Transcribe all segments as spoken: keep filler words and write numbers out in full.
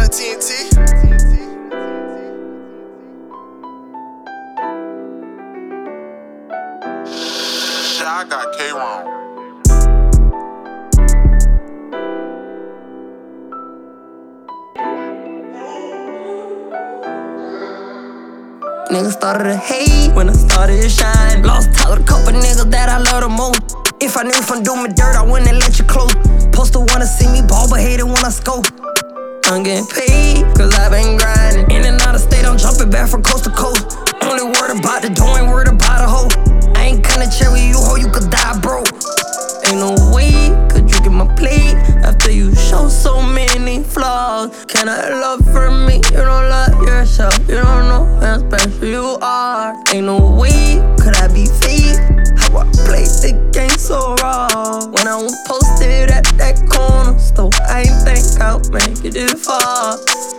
on T N T. Shit, I got K wrong. Niggas started to hate when I started to shine. Lost touch with a couple niggas that I love the most. If I knew if I'm doing me dirt, I wouldn't let you close. Supposed to wanna see me ball, but hate it when I scope. I'm getting paid, cause I've been grinding. In and out of state, I'm jumping back from coast to coast. Only word about the door, ain't word about a hoe. I ain't kinda chill with you, hoe, you could die, bro. Ain't no way could you get my plate after you show so many flaws. Can I love for me? You don't love yourself. You don't know how special you are. Ain't no way could I be fake. How I play the game so raw. When I was posted at that corner store, I ain't think I'll make it this far.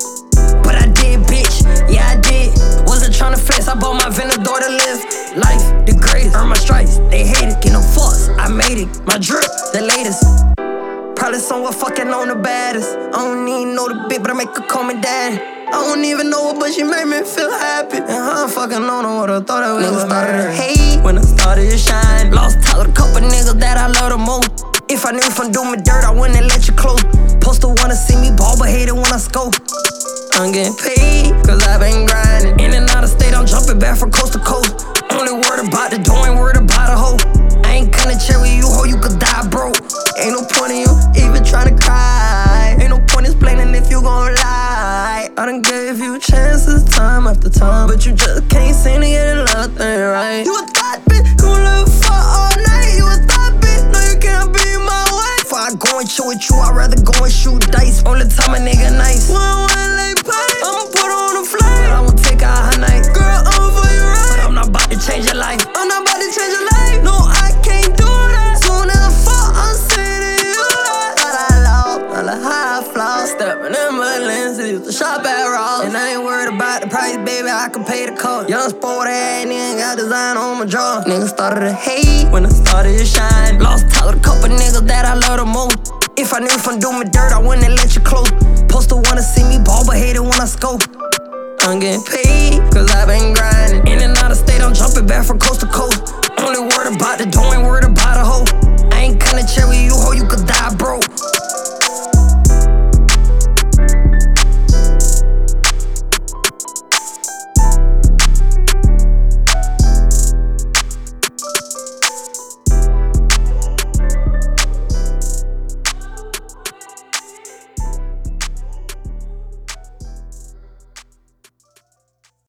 But I did, bitch, yeah I did. Wasn't tryna flex, I bought my Venador to live life, the greatest, earn my stripes, they hate it, get no fuss, I made it, my drip, the latest. Probably somewhere fucking on the baddest. I don't even know the bitch, but I make her call me daddy. I don't even know her, but she made me feel happy. And I fucking don't know what I thought I was. Niggas started to hate when I started to shine. Lost touch with a couple niggas that I love the most. If I knew if I'm doing me dirt, I wouldn't let you close. Supposed to wanna see me ball, but hate it when I scope. I'm getting paid, cause I've been grinding. In and out of state, I'm jumping back from coast to coast. Only word about the door, ain't word about a hoe. I ain't kinda chill with you, hoe, you could die, bro. Ain't no point in you even tryna cry. Ain't no point in explaining if you gon' lie. I done gave you chances time after time, but you just can't seem to get a love thing right. You a thought bitch, you live for all night. You a thought bitch, no you can't be my wife. Before I go and chill with you, I'd rather go and shoot dice. Only time a nigga nice. One one late pay, I'ma put her on a flight, but I won't take her her night. Girl, I'm for you right, but I'm not about to change your life. I'm not about to change your life. No, I can't do that. Soon as I fall, I'm sending you that. Thought I lost, not a high flaw. Stepping in my lenses, used to shop at Ross. And I ain't worried about the price, baby, I can pay the cost. Young sport ass nigga got design on my jaw. Niggas started to hate when I started to shine. Lost touch with a couple niggas that I love the most. If I knew if I'm doing me dirt, I wouldn't let you close. Supposed to wanna see me ball, but hate it when I scope. I'm getting paid, cause I've been grinding. In and out of state, I'm jumping back from coast to coast.